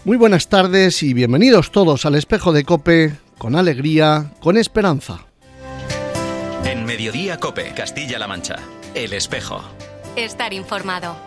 Muy buenas tardes y bienvenidos todos al Espejo de COPE, con alegría, con esperanza. En Mediodía COPE, Castilla-La Mancha, El Espejo. Estar informado.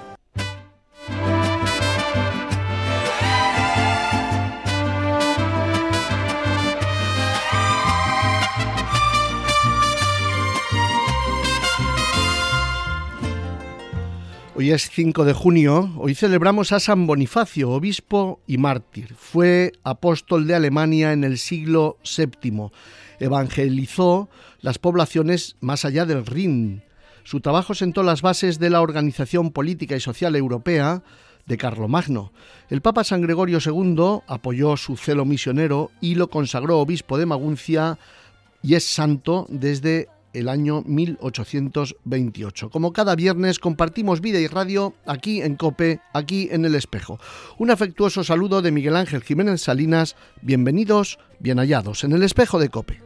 Hoy es 5 de junio, hoy celebramos a San Bonifacio, obispo y mártir. Fue apóstol de Alemania en el siglo VII. Evangelizó las poblaciones más allá del Rin. Su trabajo sentó las bases de la organización política y social europea de Carlomagno. El Papa San Gregorio II apoyó su celo misionero y lo consagró obispo de Maguncia y es santo desde el año 1828. Como cada viernes compartimos vida y radio aquí en COPE, aquí en El Espejo. Un afectuoso saludo de Miguel Ángel Jiménez Salinas. Bienvenidos, bien hallados en El Espejo de COPE.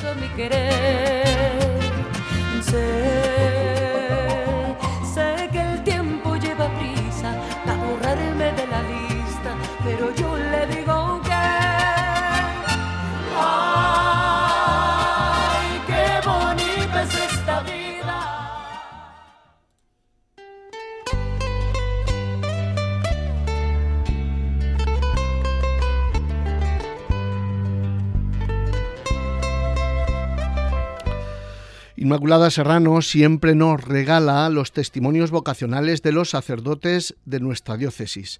Sé que el tiempo lleva prisa para borrarme de la lista, pero yo le digo que ay, qué bonita es esta vida. Inmaculada Serrano siempre nos regala los testimonios vocacionales de los sacerdotes de nuestra diócesis,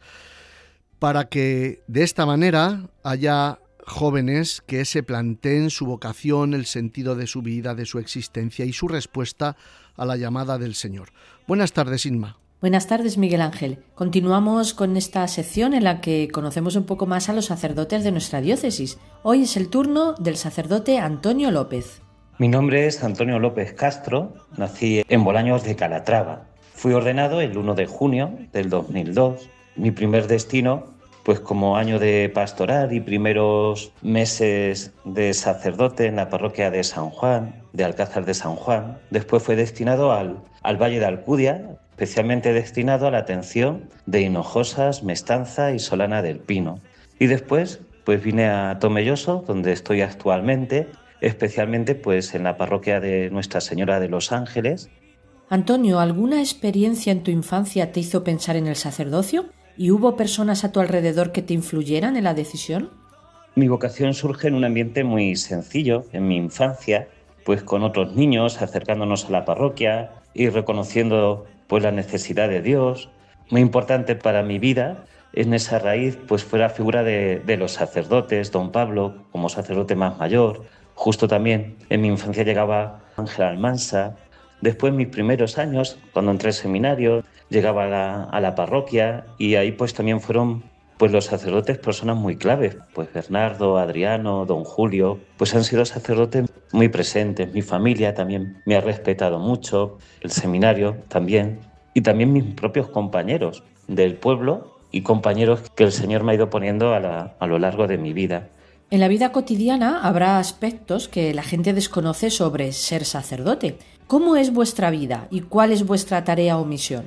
para que de esta manera haya jóvenes que se planteen su vocación, el sentido de su vida, de su existencia y su respuesta a la llamada del Señor. Buenas tardes, Inma. Buenas tardes, Miguel Ángel. Continuamos con esta sección en la que conocemos un poco más a los sacerdotes de nuestra diócesis. Hoy es el turno del sacerdote Antonio López. Mi nombre es Antonio López Castro, nací en Bolaños de Calatrava. Fui ordenado el 1 de junio del 2002. Mi primer destino, pues como año de pastoral y primeros meses de sacerdote en la parroquia de San Juan, de Alcázar de San Juan. Después fue destinado al Valle de Alcudia, especialmente destinado a la atención de Hinojosas, Mestanza y Solana del Pino. Y después pues vine a Tomelloso, donde estoy actualmente, especialmente pues en la parroquia de Nuestra Señora de los Ángeles. Antonio, ¿alguna experiencia en tu infancia te hizo pensar en el sacerdocio? ¿Y hubo personas a tu alrededor que te influyeran en la decisión? Mi vocación surge en un ambiente muy sencillo, en mi infancia, pues con otros niños, acercándonos a la parroquia y reconociendo pues la necesidad de Dios. Muy importante para mi vida, en esa raíz pues fue la figura de los sacerdotes, don Pablo como sacerdote más mayor. Justo también en mi infancia llegaba Ángel Almansa. Después, mis primeros años, cuando entré al seminario, llegaba a la parroquia y ahí pues también fueron pues los sacerdotes personas muy claves. Pues Bernardo, Adriano, don Julio, pues han sido sacerdotes muy presentes. Mi familia también me ha respetado mucho, el seminario también, y también mis propios compañeros del pueblo y compañeros que el Señor me ha ido poniendo a lo largo de mi vida. En la vida cotidiana habrá aspectos que la gente desconoce sobre ser sacerdote. ¿Cómo es vuestra vida y cuál es vuestra tarea o misión?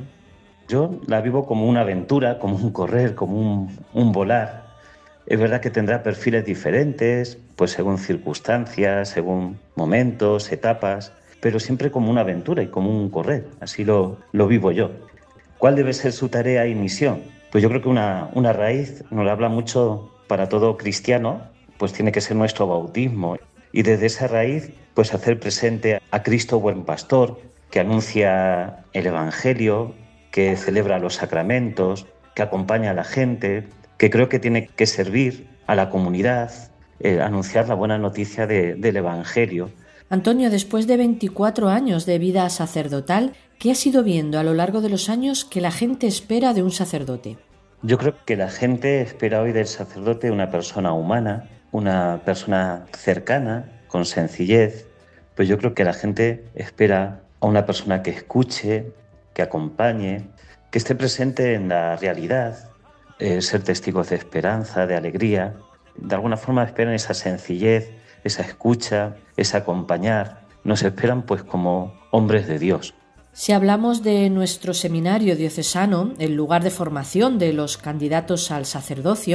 Yo la vivo como una aventura, como un correr, como un volar. Es verdad que tendrá perfiles diferentes, pues según circunstancias, según momentos, etapas, pero siempre como una aventura y como un correr. Así lo vivo yo. ¿Cuál debe ser su tarea y misión? Pues yo creo que una raíz nos habla mucho para todo cristiano, pues tiene que ser nuestro bautismo. Y desde esa raíz, pues hacer presente a Cristo buen pastor, que anuncia el Evangelio, que celebra los sacramentos, que acompaña a la gente, que creo que tiene que servir a la comunidad, anunciar la buena noticia del Evangelio. Antonio, después de 24 años de vida sacerdotal, ¿qué has ido viendo a lo largo de los años que la gente espera de un sacerdote? Yo creo que la gente espera hoy del sacerdote una persona humana, una persona cercana, con sencillez. Pues yo creo que la gente espera a una persona que escuche, que acompañe, que esté presente en la realidad, ser testigos de esperanza, de alegría. De alguna forma esperan esa sencillez, esa escucha, ese acompañar. Nos esperan pues como hombres de Dios. Si hablamos de nuestro seminario diocesano, el lugar de formación de los candidatos al sacerdocio,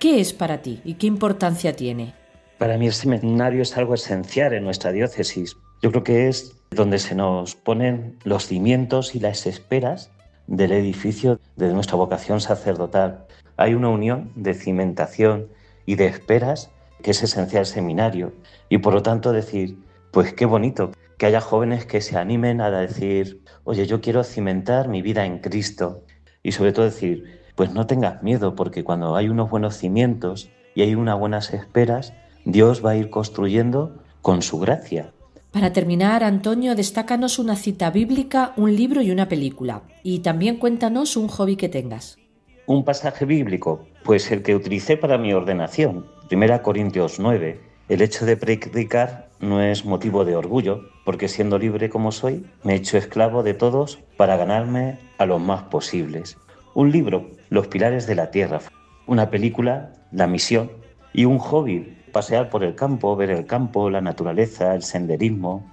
¿Qué es para ti y qué importancia tiene? Para mí el seminario es algo esencial en nuestra diócesis. Yo creo que es donde se nos ponen los cimientos y las esperas del edificio de nuestra vocación sacerdotal. Hay una unión de cimentación y de esperas que es esencial el seminario. Y por lo tanto decir, pues qué bonito que haya jóvenes que se animen a decir, oye, yo quiero cimentar mi vida en Cristo. Y sobre todo decir, pues no tengas miedo, porque cuando hay unos buenos cimientos y hay unas buenas esperas, Dios va a ir construyendo con su gracia. Para terminar, Antonio, destácanos una cita bíblica, un libro y una película. Y también cuéntanos un hobby que tengas. Un pasaje bíblico, pues el que utilicé para mi ordenación, 1 Corintios 9. El hecho de predicar no es motivo de orgullo, porque siendo libre como soy, me he hecho esclavo de todos para ganarme a los más posibles. Un libro, Los pilares de la tierra. Una película, La misión. Y un hobby, pasear por el campo, ver el campo, la naturaleza, el senderismo.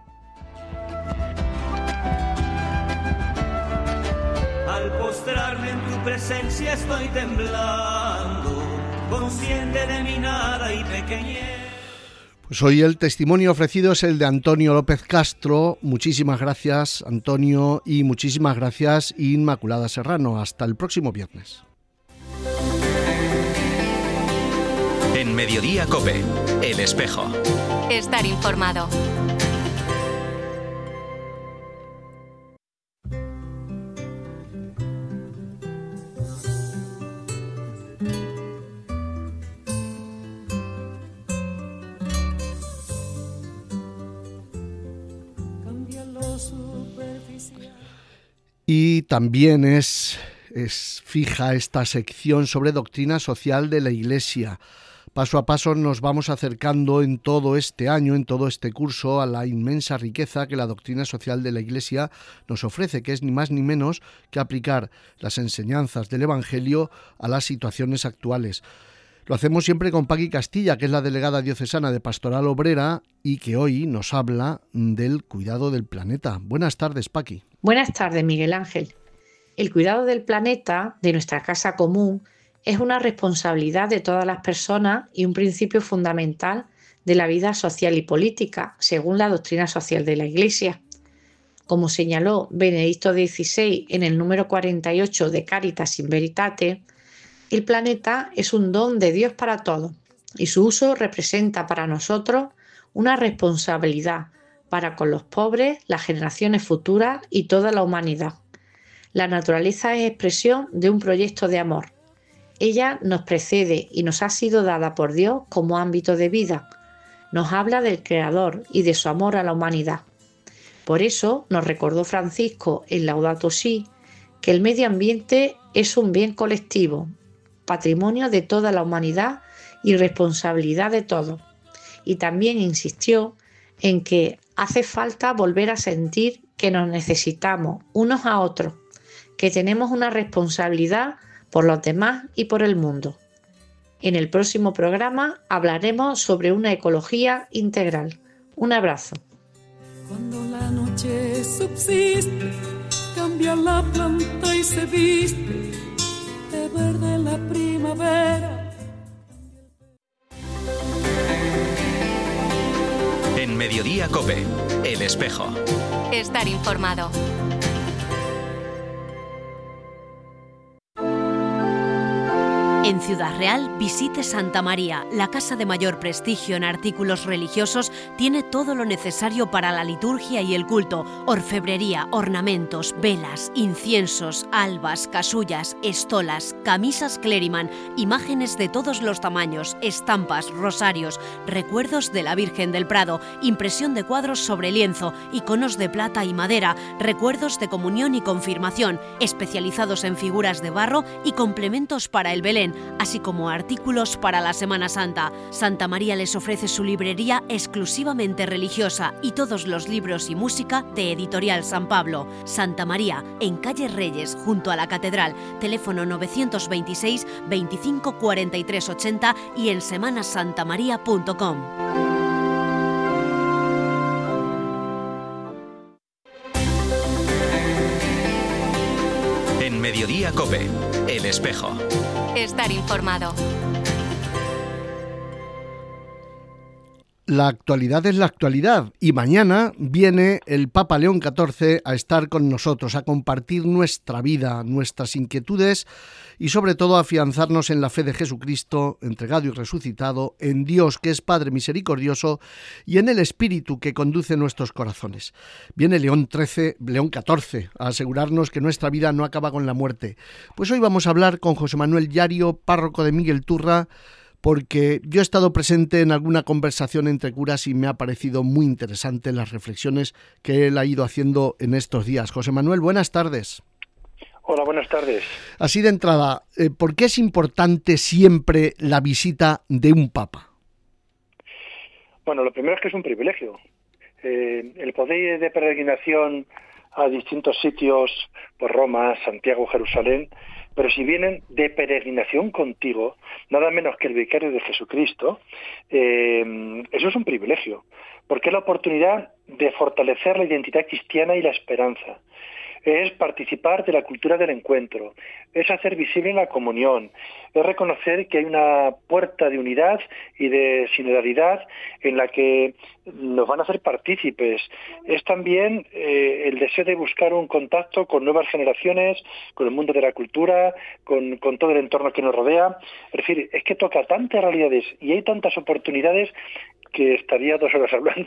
Al postrarme en tu presencia estoy temblando, consciente de mi nada y pequeñez. Pues hoy el testimonio ofrecido es el de Antonio López Castro. Muchísimas gracias, Antonio, y muchísimas gracias, Inmaculada Serrano. Hasta el próximo viernes. En Mediodía COPE, El Espejo. Estar informado. Y también es fija esta sección sobre doctrina social de la Iglesia. Paso a paso nos vamos acercando en todo este año, en todo este curso, a la inmensa riqueza que la doctrina social de la Iglesia nos ofrece, que es ni más ni menos que aplicar las enseñanzas del Evangelio a las situaciones actuales. Lo hacemos siempre con Paqui Castilla, que es la delegada diocesana de Pastoral Obrera y que hoy nos habla del cuidado del planeta. Buenas tardes, Paqui. Buenas tardes, Miguel Ángel. El cuidado del planeta, de nuestra casa común, es una responsabilidad de todas las personas y un principio fundamental de la vida social y política, según la doctrina social de la Iglesia. Como señaló Benedicto XVI en el número 48 de Caritas in Veritate, el planeta es un don de Dios para todos y su uso representa para nosotros una responsabilidad para con los pobres, las generaciones futuras y toda la humanidad. La naturaleza es expresión de un proyecto de amor. Ella nos precede y nos ha sido dada por Dios como ámbito de vida. Nos habla del Creador y de su amor a la humanidad. Por eso nos recordó Francisco en Laudato Si que el medio ambiente es un bien colectivo, patrimonio de toda la humanidad y responsabilidad de todos. Y también insistió en que hace falta volver a sentir que nos necesitamos unos a otros, que tenemos una responsabilidad por los demás y por el mundo. En el próximo programa hablaremos sobre una ecología integral. Un abrazo. Cuando la noche subsiste, cambia la planta y se viste de verde la primavera. En Mediodía COPE, El Espejo. Estar informado. En Ciudad Real, visite Santa María. La casa de mayor prestigio en artículos religiosos tiene todo lo necesario para la liturgia y el culto. Orfebrería, ornamentos, velas, inciensos, albas, casullas, estolas, camisas Clériman, imágenes de todos los tamaños, estampas, rosarios, recuerdos de la Virgen del Prado, impresión de cuadros sobre lienzo, iconos de plata y madera, recuerdos de comunión y confirmación, especializados en figuras de barro y complementos para el Belén, así como artículos para la Semana Santa. Santa María les ofrece su librería exclusivamente religiosa y todos los libros y música de Editorial San Pablo. Santa María, en calle Reyes, junto a la Catedral, teléfono 926 25 43 80 y en semanasantamaria.com. En Mediodía COPE, El Espejo. Estar informado. la actualidad es la actualidad y mañana viene el Papa León XIV a estar con nosotros, a compartir nuestra vida, nuestras inquietudes y sobre todo a afianzarnos en la fe de Jesucristo, entregado y resucitado, en Dios que es Padre misericordioso y en el Espíritu que conduce nuestros corazones. Viene León XIV a asegurarnos que nuestra vida no acaba con la muerte. Pues hoy vamos a hablar con José Manuel Llario, párroco de Miguel Turra, porque yo he estado presente en alguna conversación entre curas y me ha parecido muy interesante las reflexiones que él ha ido haciendo en estos días. José Manuel, buenas tardes. Hola, buenas tardes. Así de entrada, ¿por qué es importante siempre la visita de un papa? Bueno, lo primero es que es un privilegio. El poder ir de peregrinación a distintos sitios, por Roma, Santiago, Jerusalén, pero si vienen de peregrinación contigo, nada menos que el vicario de Jesucristo, eso es un privilegio, porque es la oportunidad de fortalecer la identidad cristiana y la esperanza. Es participar de la cultura del encuentro, es hacer visible la comunión, es reconocer que hay una puerta de unidad y de solidaridad en la que nos van a hacer partícipes. Es también el deseo de buscar un contacto con nuevas generaciones, con el mundo de la cultura, con todo el entorno que nos rodea. Es decir, es que toca tantas realidades y hay tantas oportunidades que estaría 2 horas hablando.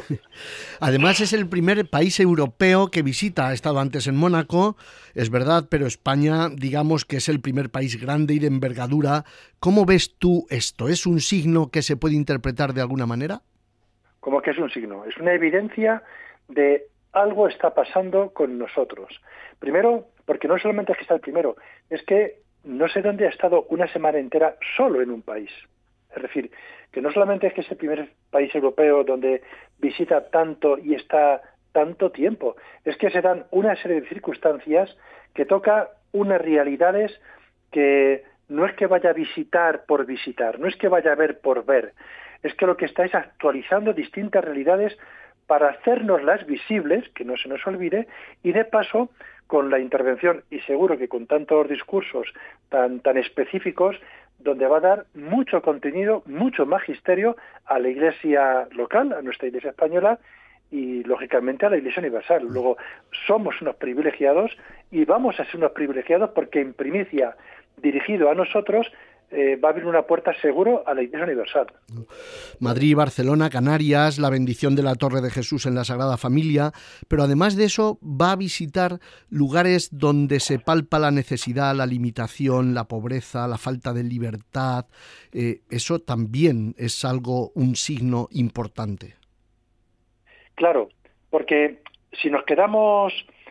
Además es el primer país europeo que visita. Ha estado antes en Mónaco, es verdad, pero España, digamos que es el primer país grande y de envergadura. ¿Cómo ves tú esto? ¿Es un signo que se puede interpretar de alguna manera? ¿Cómo que es un signo? Es una evidencia de algo está pasando con nosotros. Primero, porque no solamente es que está el primero, es que no sé dónde ha estado una semana entera solo en un país. Es decir, que no solamente es que es el primer país europeo donde visita tanto y está tanto tiempo, es que se dan una serie de circunstancias que toca unas realidades que no es que vaya a visitar por visitar, no es que vaya a ver por ver, es que lo que está es actualizando distintas realidades para hacernoslas visibles, que no se nos olvide, y de paso, con la intervención, y seguro que con tantos discursos tan específicos, donde va a dar mucho contenido, mucho magisterio a la Iglesia local, a nuestra Iglesia española y, lógicamente, a la Iglesia universal. Luego, somos unos privilegiados y vamos a ser unos privilegiados porque en primicia, dirigido a nosotros, va a abrir una puerta seguro a la Iglesia universal. Madrid, Barcelona, Canarias, la bendición de la Torre de Jesús en la Sagrada Familia, pero además de eso va a visitar lugares donde se palpa la necesidad, la limitación, la pobreza, la falta de libertad. Eso también es un signo importante. Claro, porque si nos quedamos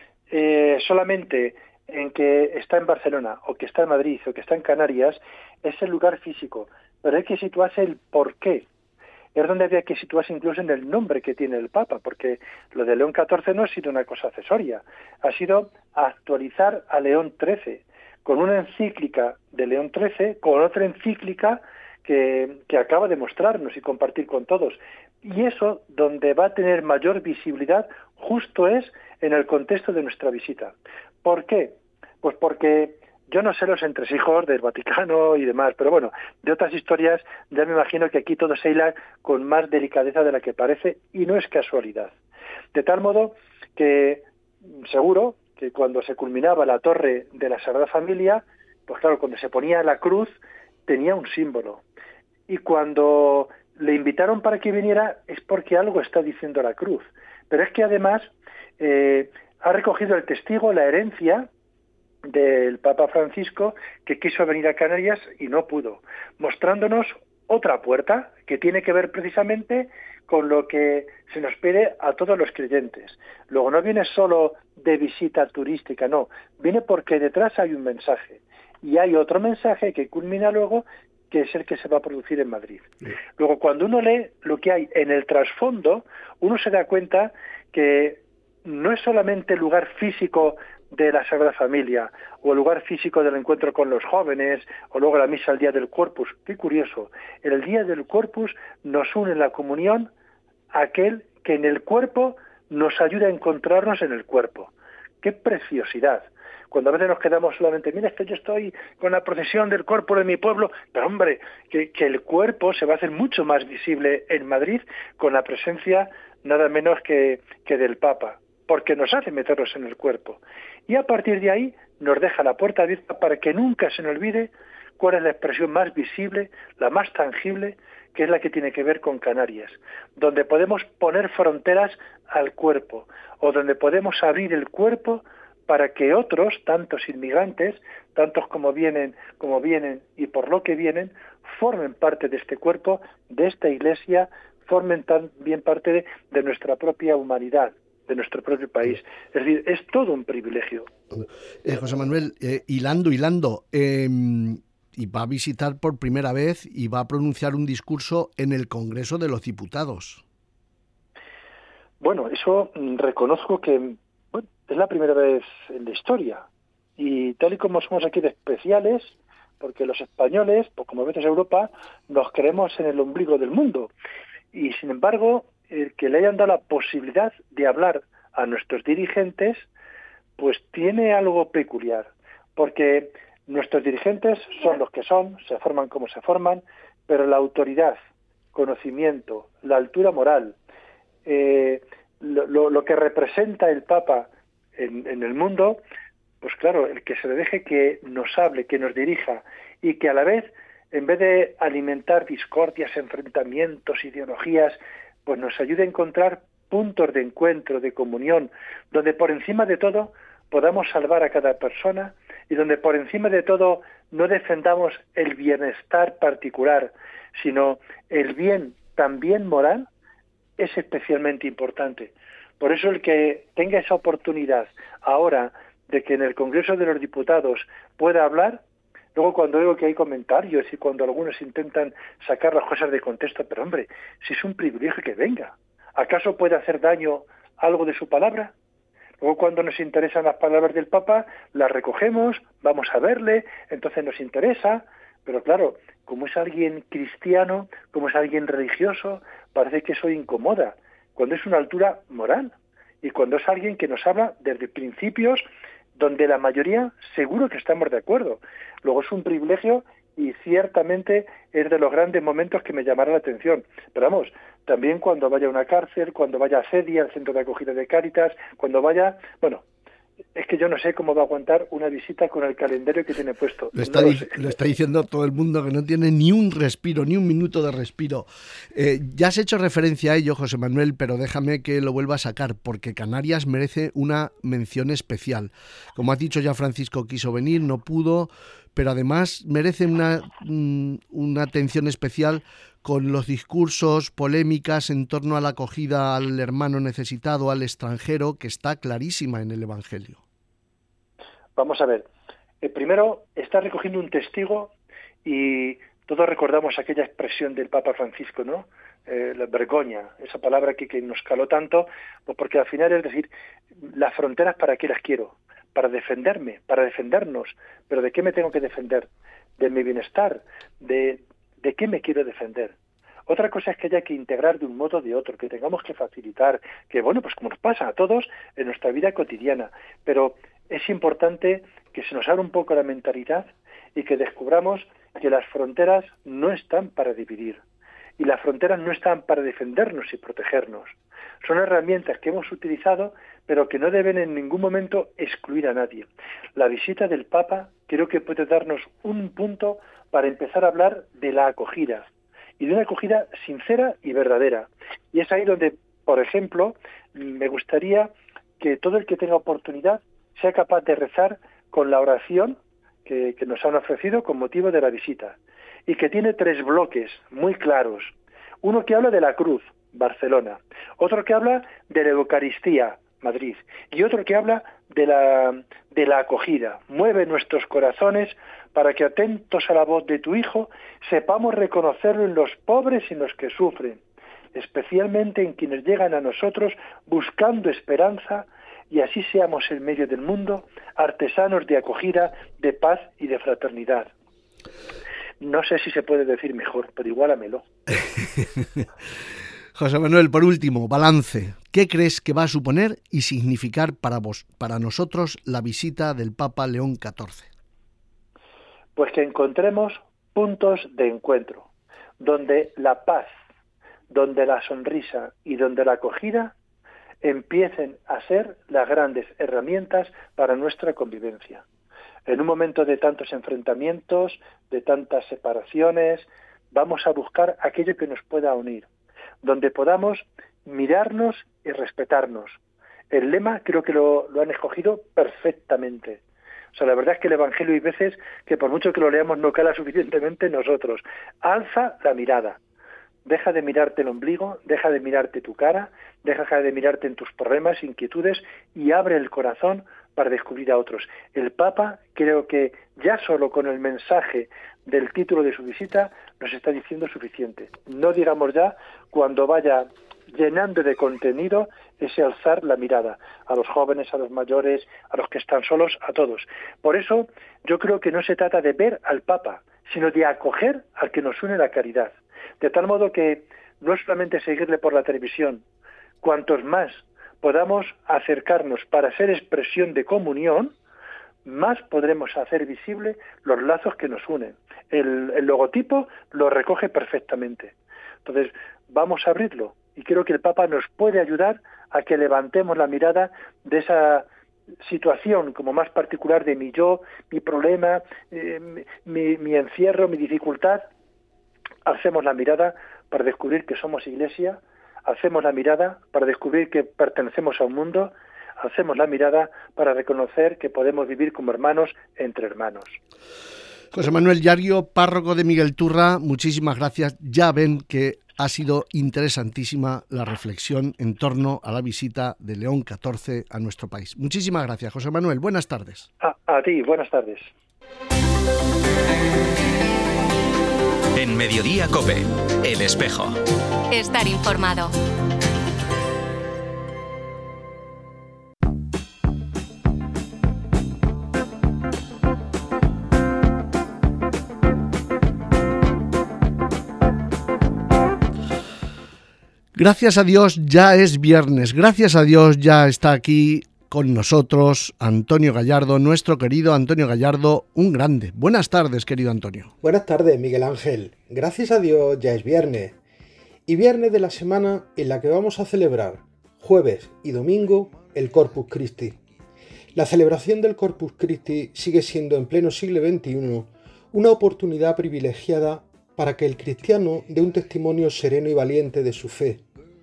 solamente en que está en Barcelona, o que está en Madrid, o que está en Canarias, es el lugar físico, pero hay que situarse el por qué. Es donde había que situarse incluso en el nombre que tiene el Papa, porque lo de León XIV no ha sido una cosa accesoria, ha sido actualizar a León XIII, con una encíclica de León XIII, con otra encíclica que acaba de mostrarnos y compartir con todos. Y eso, donde va a tener mayor visibilidad, justo es en el contexto de nuestra visita. ¿Por qué? Pues porque yo no sé los entresijos del Vaticano y demás, pero bueno, de otras historias ya me imagino que aquí todo se hila con más delicadeza de la que parece y no es casualidad. De tal modo que seguro que cuando se culminaba la torre de la Sagrada Familia, pues claro, cuando se ponía la cruz tenía un símbolo. Y cuando le invitaron para que viniera es porque algo está diciendo la cruz. Pero es que además ha recogido el testigo, la herencia del Papa Francisco, que quiso venir a Canarias y no pudo, mostrándonos otra puerta que tiene que ver precisamente con lo que se nos pide a todos los creyentes. Luego no viene solo de visita turística, no, viene porque detrás hay un mensaje y hay otro mensaje que culmina luego, que es el que se va a producir en Madrid. Luego, cuando uno lee lo que hay en el trasfondo, uno se da cuenta que no es solamente el lugar físico de la Sagrada Familia, o el lugar físico del encuentro con los jóvenes, o luego la misa el día del Corpus. Qué curioso, el día del Corpus nos une en la comunión aquel que en el cuerpo nos ayuda a encontrarnos en el cuerpo. ¡Qué preciosidad! Cuando a veces nos quedamos solamente, mira, es que yo estoy con la procesión del cuerpo de mi pueblo, pero hombre, que el cuerpo se va a hacer mucho más visible en Madrid con la presencia nada menos que del Papa, porque nos hace meternos en el cuerpo. Y a partir de ahí nos deja la puerta abierta para que nunca se nos olvide cuál es la expresión más visible, la más tangible, que es la que tiene que ver con Canarias, donde podemos poner fronteras al cuerpo, o donde podemos abrir el cuerpo para que otros, tantos inmigrantes, tantos como vienen y por lo que vienen, formen parte de este cuerpo, de esta Iglesia, formen también parte de nuestra propia humanidad, de nuestro propio país. Es decir, es todo un privilegio. José Manuel, hilando, y va a visitar por primera vez y va a pronunciar un discurso en el Congreso de los Diputados. Bueno, eso reconozco que es la primera vez en la historia. Y tal y como somos aquí de especiales, porque los españoles, pues como a veces Europa, nos creemos en el ombligo del mundo. Y sin embargo, el que le hayan dado la posibilidad de hablar a nuestros dirigentes, pues tiene algo peculiar. Porque nuestros dirigentes son los que son, se forman como se forman, pero la autoridad, conocimiento, la altura moral, lo que representa el Papa en el mundo, pues claro, el que se le deje que nos hable, que nos dirija, y que a la vez, en vez de alimentar discordias, enfrentamientos, ideologías, pues nos ayude a encontrar puntos de encuentro, de comunión, donde por encima de todo podamos salvar a cada persona y donde por encima de todo no defendamos el bienestar particular, sino el bien también moral, es especialmente importante. Por eso el que tenga esa oportunidad ahora de que en el Congreso de los Diputados pueda hablar, luego cuando veo que hay comentarios y cuando algunos intentan sacar las cosas de contexto, pero hombre, si es un privilegio que venga, ¿acaso puede hacer daño algo de su palabra? Luego cuando nos interesan las palabras del Papa, las recogemos, vamos a verle, entonces nos interesa, pero claro, como es alguien cristiano, como es alguien religioso, parece que eso incomoda, cuando es una altura moral y cuando es alguien que nos habla desde principios donde la mayoría seguro que estamos de acuerdo. Luego es un privilegio y ciertamente es de los grandes momentos que me llamará la atención. Pero vamos, también cuando vaya a una cárcel, cuando vaya a CEDIA, al centro de acogida de Cáritas, cuando vaya... Bueno, es que yo no sé cómo va a aguantar una visita con el calendario que tiene puesto. Lo está diciendo todo el mundo, que no tiene ni un respiro, ni un minuto de respiro. Ya has hecho referencia a ello, José Manuel, pero déjame que lo vuelva a sacar, porque Canarias merece una mención especial. Como has dicho ya, Francisco quiso venir, no pudo, pero además merece una atención especial con los discursos, polémicas en torno a la acogida al hermano necesitado, al extranjero, que está clarísima en el Evangelio. Vamos a ver. Primero, está recogiendo un testigo y todos recordamos aquella expresión del Papa Francisco, ¿no? La vergoña, esa palabra que nos caló tanto, pues porque al final es decir, las fronteras, ¿para qué las quiero? Para defenderme, para defendernos. ¿Pero de qué me tengo que defender? De mi bienestar, ¿de qué me quiero defender? Otra cosa es que haya que integrar de un modo o de otro, que tengamos que facilitar, que bueno, pues como nos pasa a todos en nuestra vida cotidiana, pero es importante que se nos abra un poco la mentalidad y que descubramos que las fronteras no están para dividir y las fronteras no están para defendernos y protegernos. Son herramientas que hemos utilizado, pero que no deben en ningún momento excluir a nadie. La visita del Papa creo que puede darnos un punto para empezar a hablar de la acogida, y de una acogida sincera y verdadera. Y es ahí donde, por ejemplo, me gustaría que todo el que tenga oportunidad sea capaz de rezar con la oración que nos han ofrecido con motivo de la visita, y que tiene 3 bloques muy claros. Uno que habla de la cruz, Barcelona, otro que habla de la Eucaristía, Madrid, y otro que habla de la acogida. Mueve nuestros corazones para que, atentos a la voz de tu Hijo, sepamos reconocerlo en los pobres y en los que sufren, especialmente en quienes llegan a nosotros buscando esperanza, y así seamos en medio del mundo artesanos de acogida, de paz y de fraternidad. No sé si se puede decir mejor, pero igualamelo. José Manuel, por último, balance. ¿Qué crees que va a suponer y significar para nosotros la visita del Papa León XIV? Pues que encontremos puntos de encuentro, donde la paz, donde la sonrisa y donde la acogida empiecen a ser las grandes herramientas para nuestra convivencia. En un momento de tantos enfrentamientos, de tantas separaciones, vamos a buscar aquello que nos pueda unir, donde podamos mirarnos y respetarnos. El lema creo que lo han escogido perfectamente. O sea, la verdad es que el Evangelio hay veces que por mucho que lo leamos no cala suficientemente en nosotros. Alza la mirada. Deja de mirarte el ombligo, deja de mirarte tu cara, deja de mirarte en tus problemas, inquietudes y abre el corazón para descubrir a otros. El Papa creo que ya solo con el mensaje del título de su visita nos está diciendo suficiente. No digamos ya cuando vaya llenando de contenido ese alzar la mirada a los jóvenes, a los mayores, a los que están solos, a todos. Por eso yo creo que no se trata de ver al Papa, sino de acoger al que nos une la caridad. De tal modo que no es solamente seguirle por la televisión, cuantos más podamos acercarnos para ser expresión de comunión, más podremos hacer visible los lazos que nos unen. El logotipo lo recoge perfectamente. Entonces, vamos a abrirlo. Y creo que el Papa nos puede ayudar a que levantemos la mirada de esa situación como más particular de mi yo, mi problema, mi encierro, mi dificultad. Alcemos la mirada para descubrir que somos Iglesia, alcemos la mirada para descubrir que pertenecemos a un mundo, alcemos la mirada para reconocer que podemos vivir como hermanos entre hermanos. José Manuel Llario, párroco de Miguel Turra, muchísimas gracias. Ya ven que ha sido interesantísima la reflexión en torno a la visita de León XIV a nuestro país. Muchísimas gracias, José Manuel. Buenas tardes. A ti, buenas tardes. En Mediodía COPE, El Espejo. Estar informado. Gracias a Dios ya es viernes, gracias a Dios ya está aquí con nosotros Antonio Gallardo, nuestro querido Antonio Gallardo, un grande. Buenas tardes, querido Antonio. Buenas tardes, Miguel Ángel. Gracias a Dios ya es viernes. Y viernes de la semana en la que vamos a celebrar, jueves y domingo, el Corpus Christi. La celebración del Corpus Christi sigue siendo en pleno siglo XXI una oportunidad privilegiada para que el cristiano dé un testimonio sereno y valiente de su fe.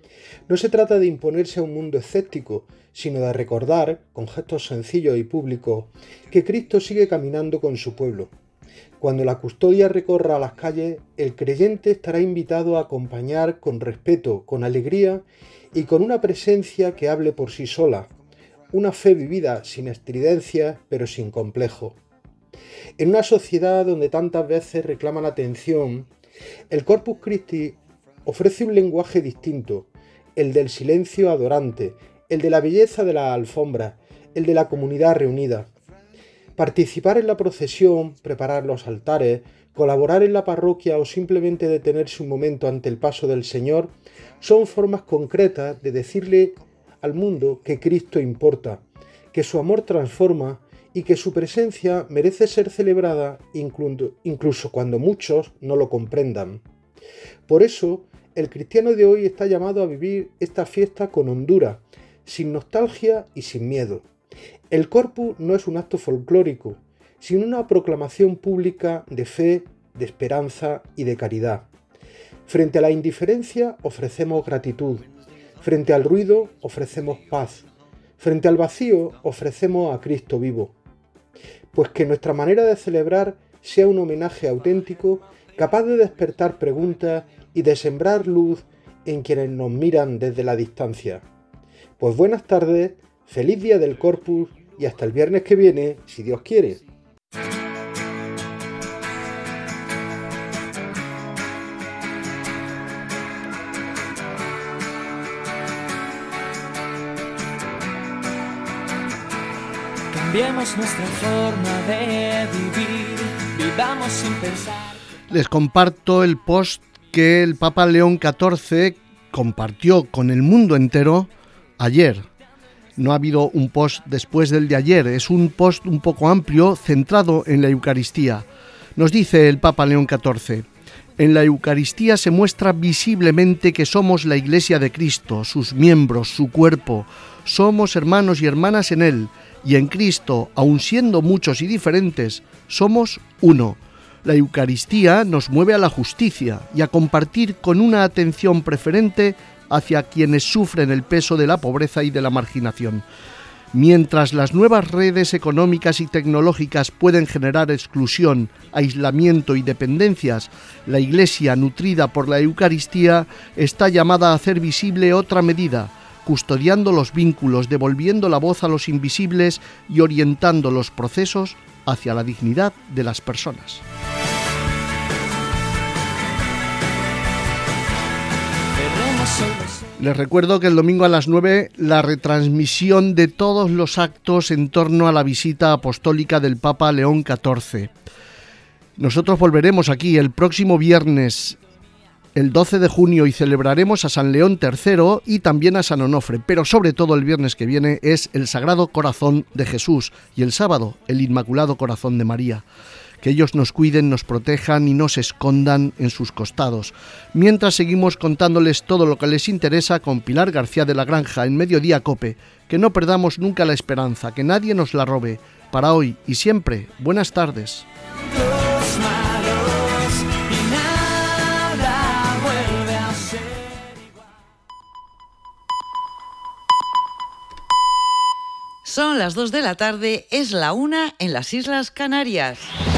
No se trata de imponerse a un mundo escéptico, sino de recordar, con gestos sencillos y públicos, que Cristo sigue caminando con su pueblo. Cuando la custodia recorra las calles, el creyente estará invitado a acompañar con respeto, con alegría y con una presencia que hable por sí sola, una fe vivida sin estridencias pero sin complejo. En una sociedad donde tantas veces reclaman atención, el Corpus Christi ofrece un lenguaje distinto, el del silencio adorante, el de la belleza de la alfombra, el de la comunidad reunida. Participar en la procesión, preparar los altares, colaborar en la parroquia o simplemente detenerse un momento ante el paso del Señor son formas concretas de decirle al mundo que Cristo importa, que su amor transforma y que su presencia merece ser celebrada incluso cuando muchos no lo comprendan. Por eso, el cristiano de hoy está llamado a vivir esta fiesta con hondura, sin nostalgia y sin miedo. El Corpus no es un acto folclórico, sino una proclamación pública de fe, de esperanza y de caridad. Frente a la indiferencia ofrecemos gratitud, frente al ruido ofrecemos paz, frente al vacío ofrecemos a Cristo vivo. Pues que nuestra manera de celebrar sea un homenaje auténtico, capaz de despertar preguntas y de sembrar luz en quienes nos miran desde la distancia. Pues buenas tardes, feliz día del Corpus y hasta el viernes que viene, si Dios quiere. Cambiemos nuestra forma de vivir, vivamos sin pensar. Les comparto el post que el Papa León XIV compartió con el mundo entero ayer. No ha habido un post después del de ayer, es un post un poco amplio centrado en la Eucaristía. Nos dice el Papa León XIV: en la Eucaristía se muestra visiblemente que somos la Iglesia de Cristo, sus miembros, su cuerpo. Somos hermanos y hermanas en Él, y en Cristo, aun siendo muchos y diferentes, somos uno. La Eucaristía nos mueve a la justicia y a compartir con una atención preferente hacia quienes sufren el peso de la pobreza y de la marginación. Mientras las nuevas redes económicas y tecnológicas pueden generar exclusión, aislamiento y dependencias, la Iglesia, nutrida por la Eucaristía, está llamada a hacer visible otra medida, custodiando los vínculos, devolviendo la voz a los invisibles y orientando los procesos hacia la dignidad de las personas. Les recuerdo que el domingo a las 9 la retransmisión de todos los actos en torno a la visita apostólica del Papa León XIV. Nosotros volveremos aquí el próximo viernes, el 12 de junio, y celebraremos a San León III y también a San Onofre, pero sobre todo el viernes que viene es el Sagrado Corazón de Jesús y el sábado el Inmaculado Corazón de María. Que ellos nos cuiden, nos protejan y nos escondan en sus costados. Mientras seguimos contándoles todo lo que les interesa con Pilar García de la Granja en Mediodía Cope. Que no perdamos nunca la esperanza, que nadie nos la robe. Para hoy y siempre, buenas tardes. Son las 2 de la tarde, es la 1 en las Islas Canarias.